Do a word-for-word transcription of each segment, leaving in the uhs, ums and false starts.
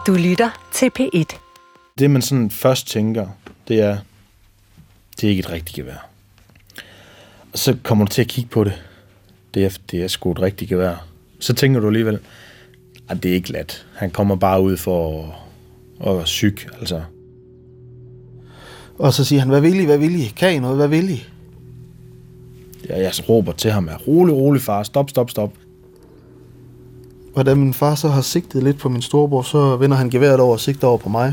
Du lytter til P et. Det, man sådan først tænker, det er, det er ikke et rigtigt gevær. Og så kommer du til at kigge på det. Det er, det er sgu et rigtigt gevær. Så tænker du alligevel, at det er ikke let. Han kommer bare ud for at, at syg, altså. Og så siger han, hvad vil I, hvad vil I? Kan I noget, hvad vil I? Ja, jeg råber til ham, rolig, rolig far, stop, stop, stop. Og da min far så har sigtet lidt på min storebror, så vender han geværet over og sigter over på mig.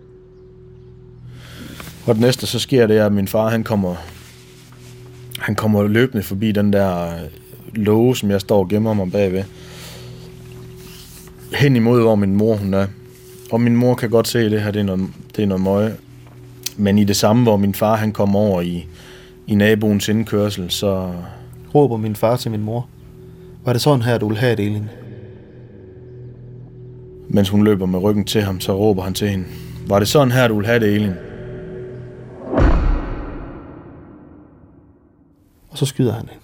Og det næste, så sker det, at min far, han kommer, han kommer løbende forbi den der låge, som jeg står og gemmer mig bagved. Hen imod, hvor min mor, hun er. Og min mor kan godt se, at det her, det er noget, det er noget møje. Men i det samme, hvor min far, han kommer over i, i naboens indkørsel, så råber min far til min mor. Var det sådan her, du vil have det, Elin? Mens hun løber med ryggen til ham, så råber han til hende. Var det sådan her, du vil have det, Elin? Og så skyder han hende.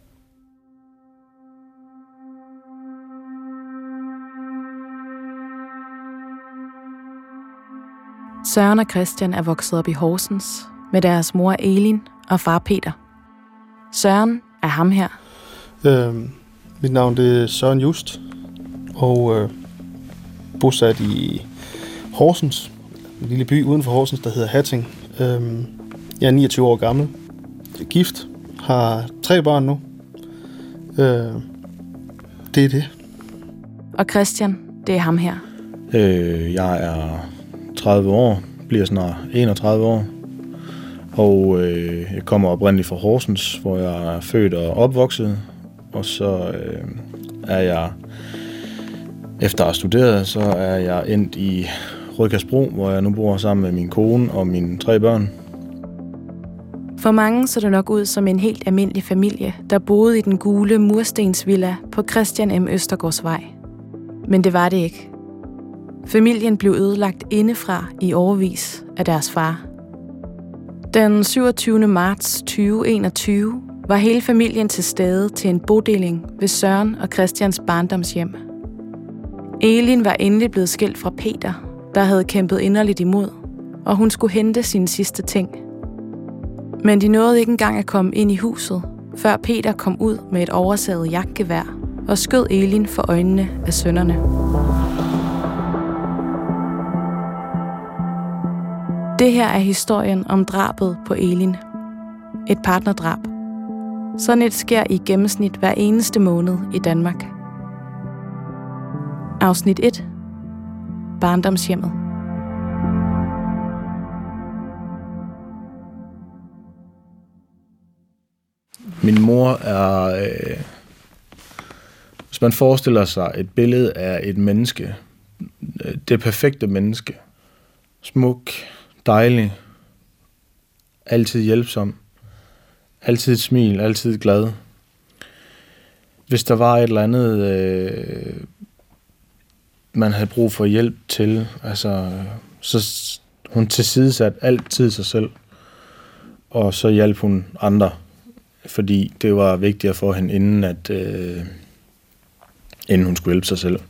Søren og Christian er vokset op i Horsens med deres mor Elin og far Peter. Søren er ham her. Øh, mit navn det er Søren Just, og øh, bosat i Horsens, en lille by uden for Horsens, der hedder Hatting. Øh, jeg er niogtyve år gammel, jeg er gift, har tre børn nu. Øh, det er det. Og Christian, det er ham her. Øh, jeg er tredive år, bliver snart enogtredive år, og øh, jeg kommer oprindeligt fra Horsens, hvor jeg er født og opvokset, og så øh, er jeg, efter at have studeret, så er jeg endt i Rødkærsbro, hvor jeg nu bor sammen med min kone og mine tre børn. For mange så det nok ud som en helt almindelig familie, der boede i den gule murstensvilla på Christian M. Østergaardsvej. Men det var det ikke. Familien blev ødelagt indefra i årevis af deres far. Den syvogtyvende marts tyve enogtyve var hele familien til stede til en bodeling ved Søren og Christians barndomshjem. Elin var endelig blevet skilt fra Peter, der havde kæmpet inderligt imod, og hun skulle hente sine sidste ting. Men de nåede ikke engang at komme ind i huset, før Peter kom ud med et oversaget jagtgevær og skød Elin for øjnene af sønnerne. Det her er historien om drabet på Elin. Et partnerdrab. Sådan et sker i gennemsnit hver eneste måned i Danmark. Afsnit et. Barndomshjemmet. Min mor er, øh, hvis man forestiller sig et billede af et menneske, det perfekte menneske, smuk, dejlig, altid hjælpsom, altid et smil, altid glad. Hvis der var et eller andet, øh, man havde brug for hjælp til, altså, så hun tilsidesatte altid sig selv, og så hjalp hun andre, fordi det var vigtigere for hende, inden, at, øh, inden hun skulle hjælpe sig selv.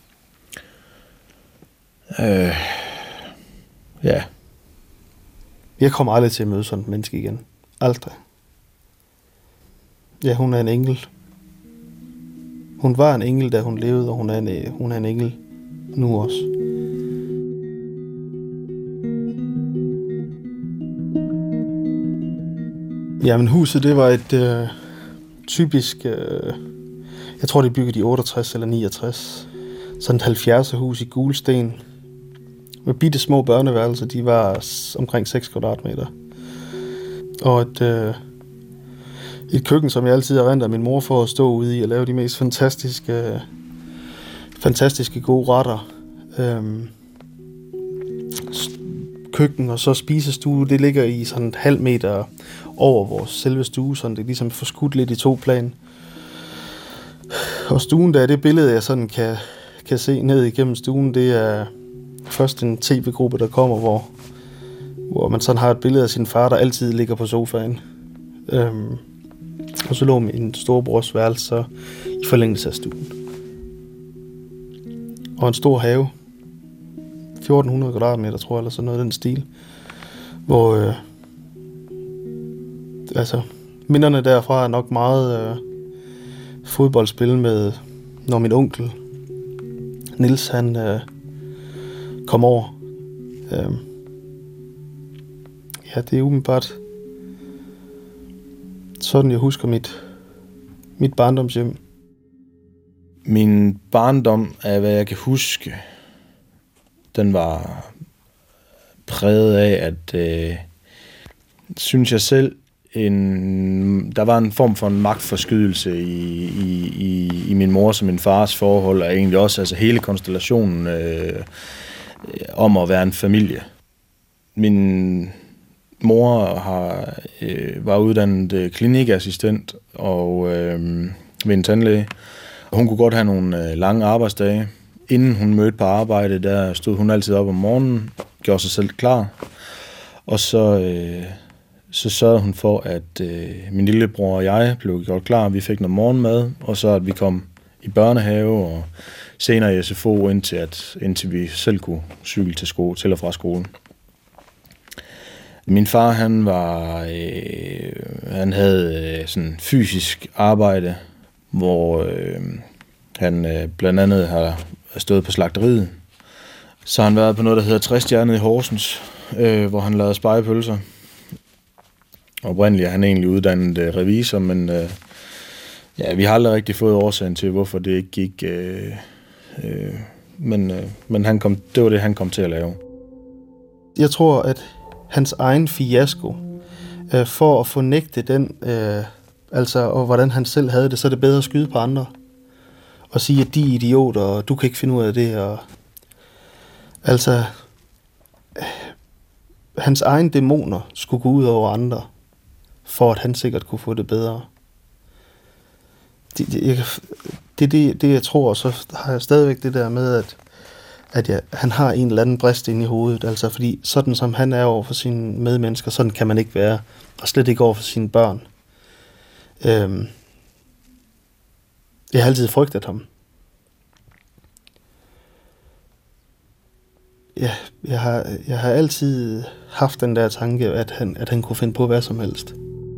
Øh, ja. Jeg kommer aldrig til at møde sådan et menneske igen. Aldrig. Ja, hun er en engel. Hun var en engel, da hun levede, og hun er en, hun er en engel nu også. Jamen, huset, det var et øh, typisk, øh, jeg tror, det er bygget i otteogtres eller niogtres. Sådan et halvfjerdser hus i gulsten. Med bitte små børneværelser, de var omkring seks kvadratmeter. Og et, øh, et køkken, som jeg altid erindrer min mor for at stå ude i og lave de mest fantastiske, fantastiske gode retter. Øhm, køkken og så spisestue, det ligger i sådan et halv meter over vores selve stue, sådan det er ligesom forskudt lidt i to plan. Og stuen, der er det billede, jeg sådan kan, kan se ned igennem stuen, det er først en tv-gruppe, der kommer, hvor, hvor man sådan har et billede af sin far, der altid ligger på sofaen. Øhm, og så lå min storebrors værelse så i forlængelse af stuen. Og en stor have fjorten hundrede kvadratmeter, tror jeg, eller sådan noget den stil. Hvor, øh, altså, minderne derfra er nok meget øh, fodboldspil med, når min onkel, Niels, han øh, kom over. Øh, ja, det er umiddelbart sådan, jeg husker mit, mit barndomshjem. Min barndom, af hvad jeg kan huske, den var præget af, at øh, synes jeg selv, en, der var en form for en magtforskydelse i, i, i, i min mors og min fars forhold, og egentlig også altså hele konstellationen øh, om at være en familie. Min mor har, øh, var uddannet øh, klinikassistent og øh, ved en tandlæge. Hun kunne godt have nogle øh, lange arbejdsdage. Inden hun mødte på arbejde, der stod hun altid op om morgenen, gjorde sig selv klar. Og så, øh, så sørgede hun for, at øh, min lillebror og jeg blev gjort klar. Vi fik noget morgenmad, og så at vi kom i børnehave og senere i S F O, indtil, at, indtil vi selv kunne cykle til, skole, til og fra skolen. Min far, han var, øh, han havde øh, sådan fysisk arbejde, hvor øh, han øh, blandt andet har stået på slagteriet. Så har han været på noget, der hedder Træstjernet i Horsens, øh, hvor han lavede spegepølser. Oprindeligt er han egentlig uddannet øh, revisor, men øh, ja, vi har aldrig rigtig fået årsagen til, hvorfor det ikke gik. Øh, øh, men øh, men han kom, det var det, han kom til at lave. Jeg tror, at hans egen fiasko, øh, for at fornægte den, øh, altså og hvordan han selv havde det, så er det bedre at skyde på andre. Og sige, at de er idioter, og du kan ikke finde ud af det. Og altså, øh, hans egen dæmoner skulle gå ud over andre, for at han sikkert kunne få det bedre. Det, det, jeg, det, det, det jeg tror, og så har jeg stadigvæk det der med, at, at jeg, han har en eller anden brist inde i hovedet. Altså, fordi sådan som han er over for sine medmennesker, sådan kan man ikke være, og slet ikke over for sine børn. Øhm, jeg har altid frygtet ham. Ja, jeg har, jeg har altid haft den der tanke, at han, at han kunne finde på hvad som helst.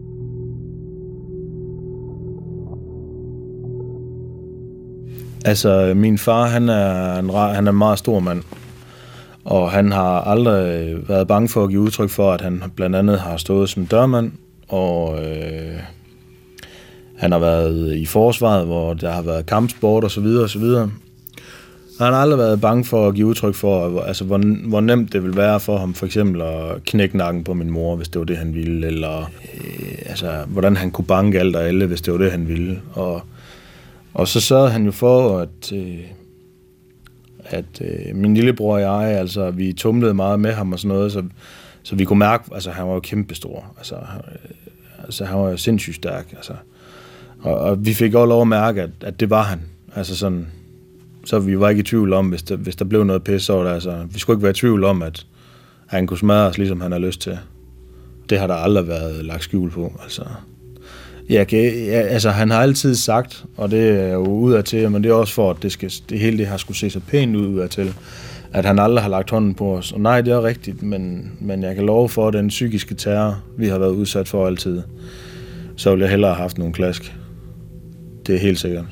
Altså, min far, han er en, han er en meget stor mand, og han har aldrig været bange for at give udtryk for, at han blandt andet har stået som dørmand, og øh, han har været i forsvaret, hvor der har været kampsport og så videre og så videre. Han har aldrig været bange for at give udtryk for, altså, hvor, hvor nemt det ville være for ham for eksempel at knække nakken på min mor, hvis det var det, han ville, eller øh, altså, hvordan han kunne banke alt og alle, hvis det var det, han ville. Og, og så sørgede han jo for, at, øh, at øh, min lillebror og jeg, altså, vi tumlede meget med ham og sådan noget, så, så vi kunne mærke, altså, han var jo kæmpestor. Altså, øh, altså han var jo sindssygt stærk. Altså. Og, og vi fik også lov at mærke, at, at det var han. Altså sådan... Så vi var ikke i tvivl om, hvis der, hvis der blev noget pisse over det. Altså, vi skulle ikke være i tvivl om, at han kunne smadre os, ligesom han har lyst til. Det har der aldrig været lagt skjul på. Altså, jeg kan, jeg, altså han har altid sagt, og det er jo udadtil, men det er også for, at det, skal, det hele det har skulle se så pænt ud udadtil, at han aldrig har lagt hånden på os. Og nej, det er rigtigt, men, men jeg kan love for, at den psykiske terror, vi har været udsat for altid, så ville jeg hellere have haft nogle klask. Det er helt sikkert.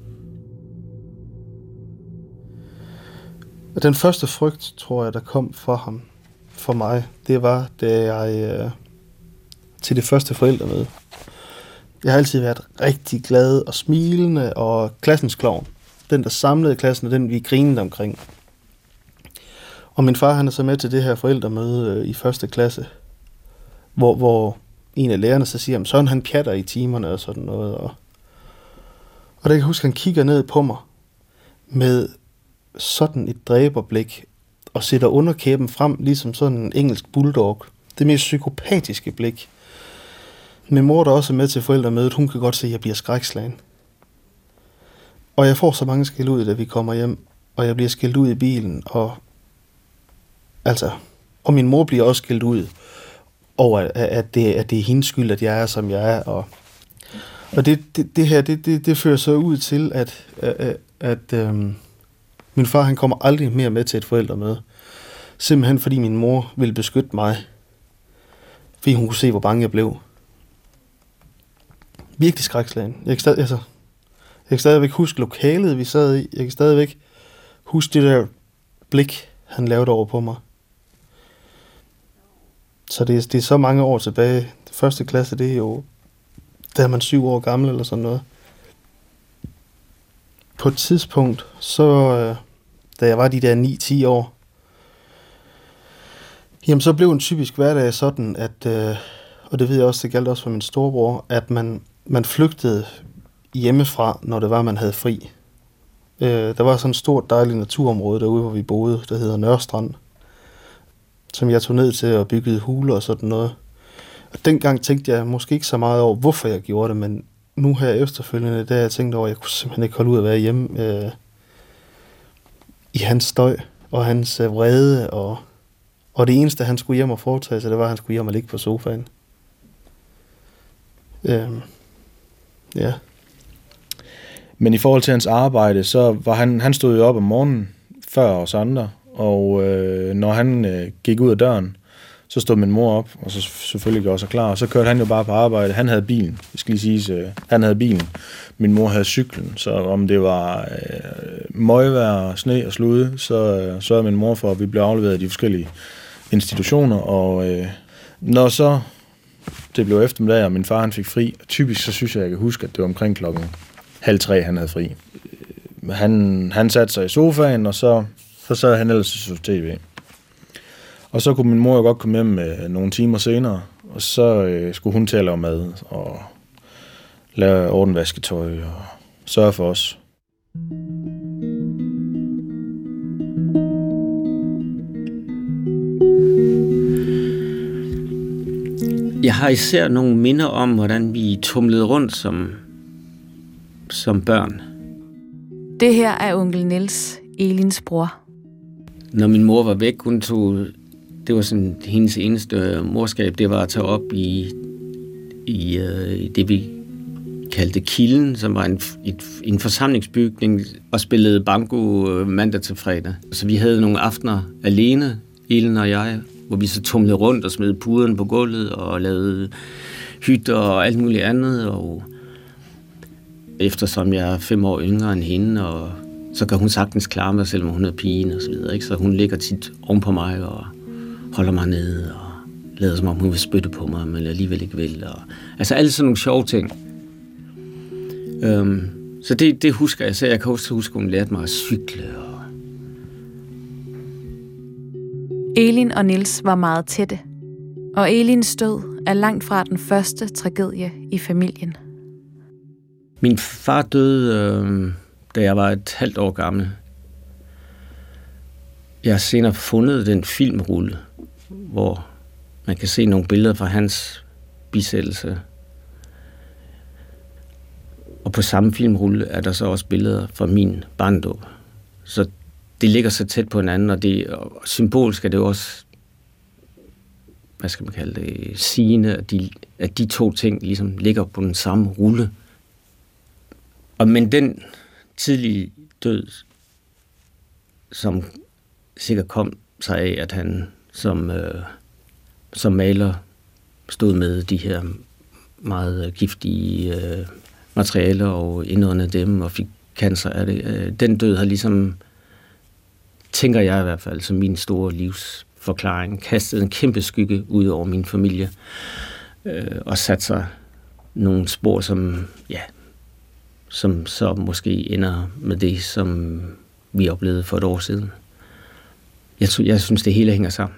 Den første frygt, tror jeg, der kom for ham, for mig, det var, da jeg øh, til det første forældremøde. Jeg har altid været rigtig glad og smilende, og klassens klovn, den der samlede klassen, og den vi grinede omkring. Og min far, han er så med til det her forældremøde øh, i første klasse, hvor, hvor en af lærerne så siger, at sådan han pjatter i timerne og sådan noget. Og, og der kan jeg huske, han kigger ned på mig med sådan et dræberblik, og sætter underkæben frem, ligesom sådan en engelsk bulldog. Det mest psykopatiske blik. Min mor, der også er med til forældremødet, hun kan godt se, at jeg bliver skrækslagen. Og jeg får så mange skæld ud, da vi kommer hjem, og jeg bliver skældt ud i bilen, og altså, og min mor bliver også skældt ud over, at det, at det er hendes skyld, at jeg er, som jeg er, og, og det, det, det her, det, det, det fører så ud til, at, at, at øhm, min far, han kommer aldrig mere med til et forældremøde. Simpelthen fordi min mor ville beskytte mig. Fordi hun kunne se, hvor bange jeg blev. Virkelig skrækslagen. Jeg kan, stadig, altså, jeg kan stadigvæk huske lokalet, vi sad i. Jeg kan stadigvæk huske det der blik, han lavede over på mig. Så det er, det er så mange år tilbage. Det første klasse, det er jo, da er man syv år gammel eller sådan noget. På et tidspunkt, så da jeg var de der ni ti år, jamen så blev en typisk hverdag sådan, at, øh, og det ved jeg også, det galt også for min storebror, at man, man flygtede hjemmefra, når det var, man havde fri. Øh, der var sådan et stort, dejligt naturområde derude, hvor vi boede, der hedder Nørrestrand, som jeg tog ned til og byggede huler og sådan noget. Og dengang tænkte jeg måske ikke så meget over, hvorfor jeg gjorde det, men nu her efterfølgende, der jeg tænkte over, at jeg kunne simpelthen ikke holde ud at være hjemme øh, i hans støj og hans øh, vrede, og, og det eneste, han skulle hjem og foretage sig, det var, at han skulle hjem og ligge på sofaen. Øh, ja. Men i forhold til hans arbejde, så var han, han stod jo op om morgenen før os andre, og øh, når han øh, gik ud af døren, så stod min mor op, og så selvfølgelig gjorde sig klar, og så kørte han jo bare på arbejde. Han havde bilen, det skal lige siges, øh, han havde bilen. Min mor havde cyklen, så om det var øh, møgvejr, sne og slude, så øh, sørgede min mor for, at vi blev afleveret i de forskellige institutioner, og øh, når så det blev eftermiddag, og min far han fik fri, typisk så synes jeg, jeg kan huske, at det var omkring klokken halv tre, han havde fri. Han, han satte sig i sofaen, og så, så sad han ellers til tv. Og så kunne min mor jo godt komme hjem med nogle timer senere, og så øh, skulle hun til at lave mad, og lave ordenvasketøj, og sørge for os. Jeg har især nogle minder om, hvordan vi tumlede rundt som, som børn. Det her er onkel Niels, Elins bror. Når min mor var væk, hun tog, det var sådan hendes eneste morskab, det var at tage op i, i, i det, vi kaldte Kilden, som var en, et, en forsamlingsbygning, og spillede banko mandag til fredag. Så vi havde nogle aftener alene, Elin og jeg, hvor vi så tumlede rundt og smed puderne på gulvet og lavede hytter og alt muligt andet. Og eftersom jeg er fem år yngre end hende, og så kan hun sagtens klare mig, selvom hun er pigen og så videre. Ikke? Så hun ligger tit oven på mig og holder mig nede og lader som om hun vil spytte på mig, men alligevel ikke vil. Og, altså alle sådan nogle sjove ting. Um, så det, det husker jeg. Så jeg kan også huske, at hun lærte mig at cykle. Og Elin og Niels var meget tætte, og Elins død er langt fra den første tragedie i familien. Min far døde, øh, da jeg var et halvt år gammel. Jeg har senere fundet den filmrulle, hvor man kan se nogle billeder fra hans bisættelse. Og på samme filmrulle er der så også billeder fra min barndåb. Så det ligger så tæt på hinanden, og, det, og symbolsk er det også, hvad skal man kalde det, sigende, at de, at de to ting ligesom ligger på den samme rulle. Og men den tidlige død, som sikkert kom sig af, at han som, øh, som maler stod med de her meget giftige øh, materialer og indåndede dem og fik cancer af det. Øh, den død har ligesom, tænker jeg i hvert fald, som min store livsforklaring, kastet en kæmpe skygge ud over min familie øh, og sat sig nogle spor, som, ja, som så måske ender med det, som vi oplevede for et år siden. Jeg, jeg synes, det hele hænger sammen.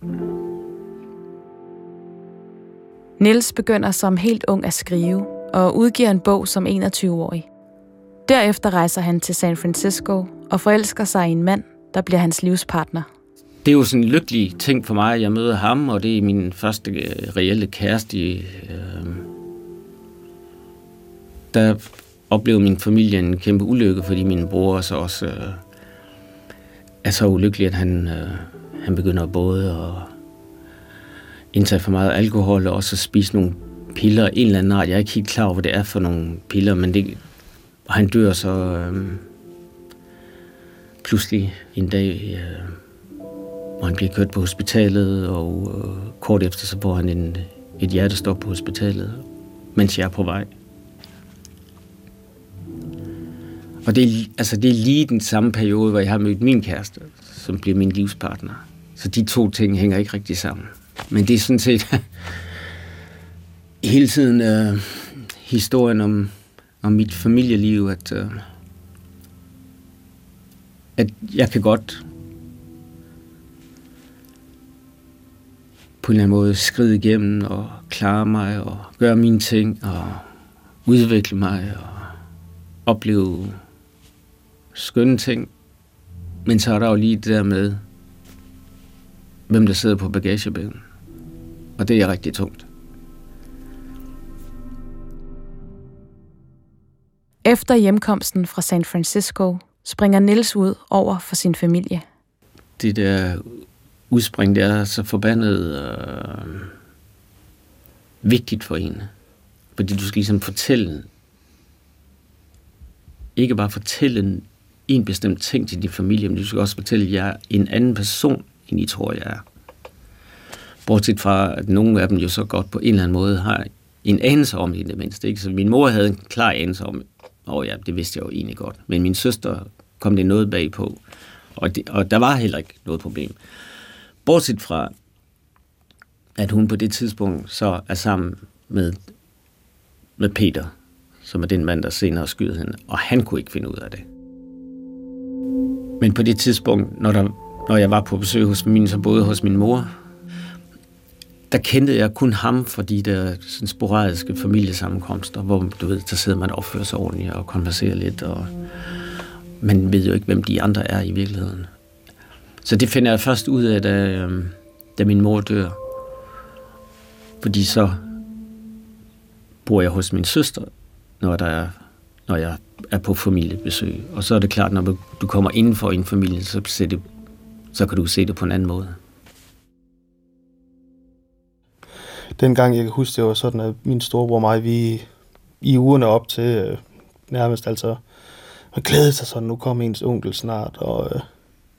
Niels begynder som helt ung at skrive og udgiver en bog som enogtyve-årig. Derefter rejser han til San Francisco og forelsker sig i en mand, der bliver hans livspartner. Det er jo sådan en lykkelig ting for mig, at jeg møder ham, og det er min første reelle kæreste. Øh, der oplevede min familie en kæmpe ulykke, fordi min bror så også øh, er så ulykkelig, at han, øh, han begynder både at indtage for meget alkohol og også at spise nogle piller. En eller anden art. Jeg er ikke helt klar over, hvad det er for nogle piller, men det, og han dør så øh, pludselig en dag, øh, hvor han bliver kørt på hospitalet, og øh, kort efter så får han en, et hjertestop på hospitalet, mens jeg er på vej. Og det er, altså, det er lige den samme periode, hvor jeg har mødt min kæreste, som bliver min livspartner. Så de to ting hænger ikke rigtig sammen. Men det er sådan set hele tiden øh, historien om, om mit familieliv, at, øh, at jeg kan godt på en eller anden måde skride igennem og klare mig og gøre mine ting og udvikle mig og opleve skønne ting. Men så er der jo lige det der med, hvem der sidder på bagagebækken. Og det er rigtig tungt. Efter hjemkomsten fra San Francisco springer Niels ud over for sin familie. Det der udspring, det er så forbandet øh, vigtigt for hende. Fordi du skal ligesom fortælle, ikke bare fortælle en bestemt ting til din familie, men du skal også fortælle, at jeg er en anden person, end I tror, jeg er. Bortset fra, at nogle af dem jo så godt på en eller anden måde har en anelse om det, i det mindste. Ikke? Så min mor havde en klar anelse om, og ja, det vidste jeg jo egentlig godt. Men min søster kom det noget bagpå, og, det, og der var heller ikke noget problem. Bortset fra, at hun på det tidspunkt så er sammen med, med Peter, som er den mand, der senere skyder hende, og han kunne ikke finde ud af det. Men på det tidspunkt, når, der, når jeg var på besøg hos min, så boede hos min mor, der kendte jeg kun ham for de der sådan sporadiske familiesammenkomster, hvor du ved, der sidder man og opfører sig ordentligt og konverserer lidt, og man ved jo ikke, hvem de andre er i virkeligheden. Så det finder jeg først ud af, da, da min mor dør. Fordi så bor jeg hos min søster, når, der er, når jeg er på familiebesøg. Og så er det klart, når du kommer indenfor i en familie, så, det, så kan du se det på en anden måde. Dengang, jeg kan huske, det var sådan, at min storebror og mig, vi i ugerne op til øh, nærmest, altså, man glædede sig sådan, nu kommer ens onkel snart, og øh,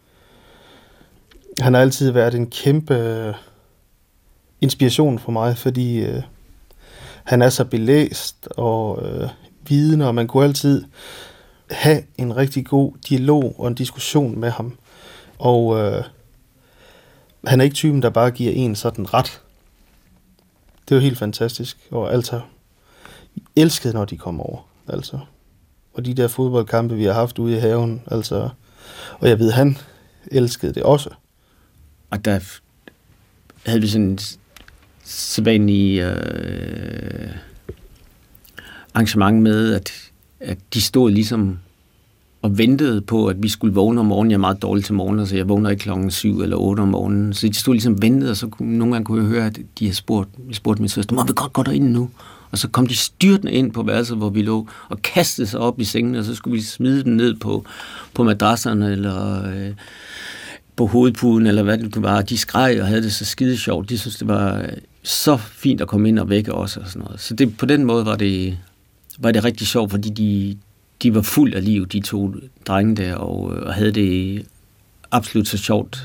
han har altid været en kæmpe øh, inspiration for mig, fordi øh, han er så belæst og øh, vidende, og man kunne altid have en rigtig god dialog og en diskussion med ham. Og øh, han er ikke typen, der bare giver en sådan ret. Det var helt fantastisk, og altså, jeg elskede, når de kom over, altså. Og de der fodboldkampe, vi har haft ude i haven, altså, og jeg ved, han elskede det også. Og der havde vi sådan en sædvanlig øh, arrangement med, at, at de stod ligesom og ventede på, at vi skulle vågne om morgenen. Jeg er meget dårlig til morgenen, så jeg vågner ikke klokken syv eller otte om morgenen. Så de stod ligesom og ventede, og så kunne, nogle gange kunne jeg høre, at de havde spurgt, jeg spurgte min søster, må vi godt gå derind nu? Og så kom de styrtende ind på værelset, hvor vi lå, og kastede sig op i sengen, og så skulle vi smide dem ned på, på madrasserne, eller øh, på hovedpuden, eller hvad det var. De skreg og havde det så skide sjovt. De syntes, det var så fint at komme ind og vække os og sådan noget. Så det, på den måde var det, var det rigtig sjovt, fordi de, de var fuld af liv, de to drenge der, og, og havde det absolut så sjovt.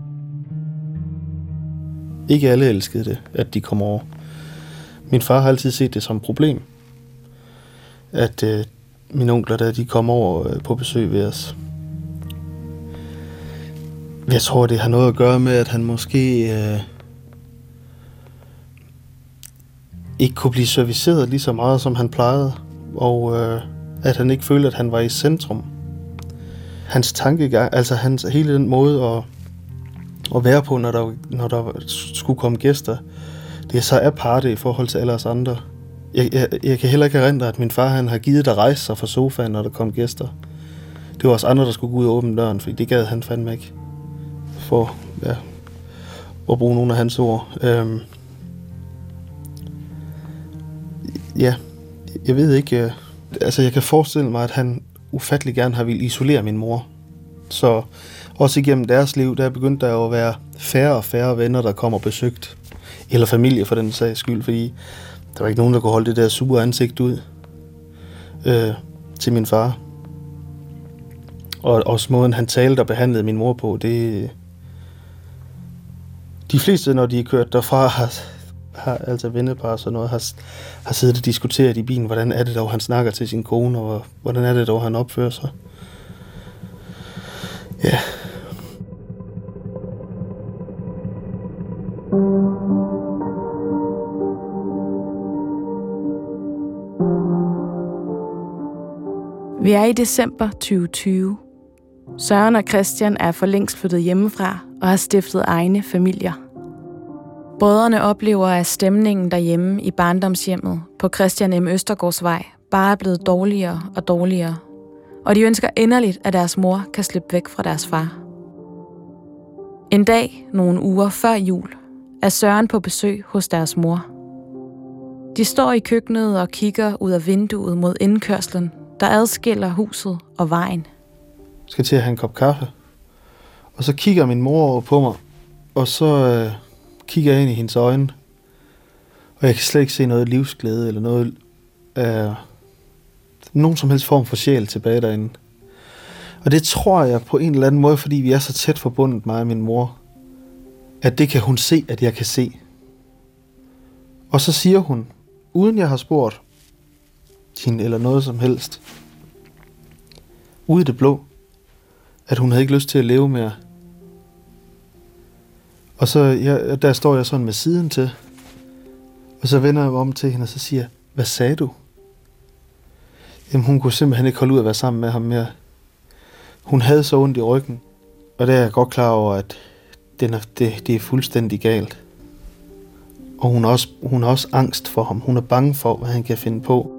Ikke alle elskede det, at de kom over. Min far har altid set det som et problem, at øh, mine onkler, der de kom over øh, på besøg ved os. Jeg tror, det har noget at gøre med, at han måske øh, ikke kunne blive serviceret lige så meget, som han plejede, og øh, at han ikke følte, at han var i centrum. Hans tankegang, altså hans, hele den måde at, at være på, når der, når der skulle komme gæster, det er så aparte i forhold til alle os andre. Jeg, jeg, jeg kan heller ikke erindre, at min far han har givet dig rejse sig fra sofaen, når der kom gæster. Det var os andre, der skulle gå ud og åbne døren, fordi det gad han fandme ikke. For ja, at bruge nogle af hans ord. Øhm, ja, jeg ved ikke. Øh, altså, jeg kan forestille mig, at han ufattelig gerne har ville isolere min mor. Så også igennem deres liv, der er begyndt der at være færre og færre venner, der kommer besøgt. Eller familie for den sags skyld, fordi der var ikke nogen, der kunne holde det der sure ansigt ud øh, til min far. Og også måden, han talte og behandlede min mor på, det, De fleste, når de er kørt derfra, har, har altså vennepar og sådan noget, har, har siddet og diskuteret i bilen, hvordan er det dog, han snakker til sin kone, og hvordan er det dog, han opfører sig. Ja. Vi er i december tyve tyve. Søren og Christian er for længst flyttet hjemmefra og har stiftet egne familier. Brødrene oplever, at stemningen derhjemme i barndomshjemmet på Christian M. Østergaards Vej bare er blevet dårligere og dårligere. Og de ønsker inderligt, at deres mor kan slippe væk fra deres far. En dag, nogle uger før jul, er Søren på besøg hos deres mor. De står i køkkenet og kigger ud af vinduet mod indkørslen, der adskiller huset og vejen. Jeg skal til at have en kop kaffe. Og så kigger min mor over på mig, og så øh, kigger jeg ind i hendes øjne. Og jeg kan slet ikke se noget livsglæde, eller noget øh, nogen som helst form for sjæl tilbage derinde. Og det tror jeg på en eller anden måde, fordi vi er så tæt forbundet, mig og min mor, at det kan hun se, at jeg kan se. Og så siger hun, uden jeg har spurgt hende eller noget som helst, ude i det blå, at hun havde ikke lyst til at leve mere. Og så jeg, der står jeg sådan med siden til, og så vender jeg mig om til hende, og så siger jeg, hvad sagde du? Jamen hun kunne simpelthen ikke holde ud at være sammen med ham mere. Hun havde så ondt i ryggen, og der er jeg godt klar over, at den er, det, det er fuldstændig galt. Og hun har også, hun har også angst for ham. Hun er bange for, hvad han kan finde på.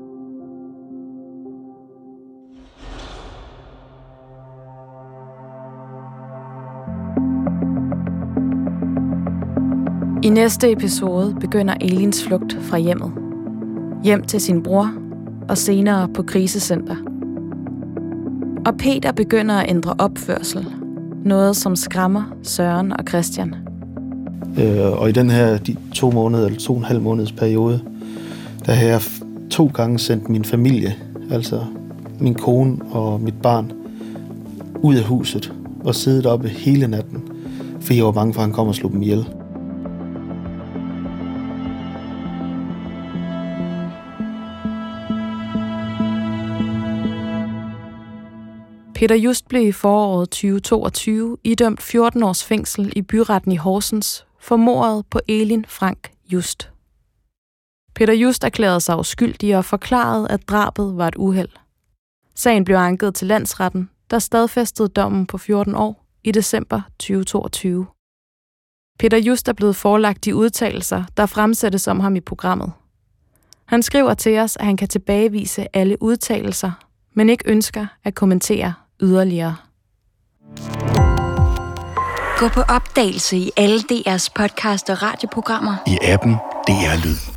I næste episode begynder Elins flugt fra hjemmet. Hjem til sin bror og senere på krisecenter. Og Peter begynder at ændre opførsel. Noget, som skræmmer Søren og Christian. Øh, og i den her de to måneder, eller to og en halv måneds periode, der har jeg to gange sendt min familie, altså min kone og mit barn, ud af huset og siddet oppe hele natten, for jeg var bange for, at han kom og slog dem ihjel. Peter Just blev i foråret tyve toogtyve idømt fjorten års fængsel i byretten i Horsens for mordet på Elin Frank Just. Peter Just erklærede sig uskyldig og forklarede, at drabet var et uheld. Sagen blev anket til landsretten, der stadfæstede dommen på fjorten år i december tyve toogtyve. Peter Just er blevet forelagt de udtalelser, der fremsættes om ham i programmet. Han skriver til os, at han kan tilbagevise alle udtalelser, men ikke ønsker at kommentere yderligere. Gå på opdagelse i alle D R's podcast og radioprogrammer. I appen D R Lyd.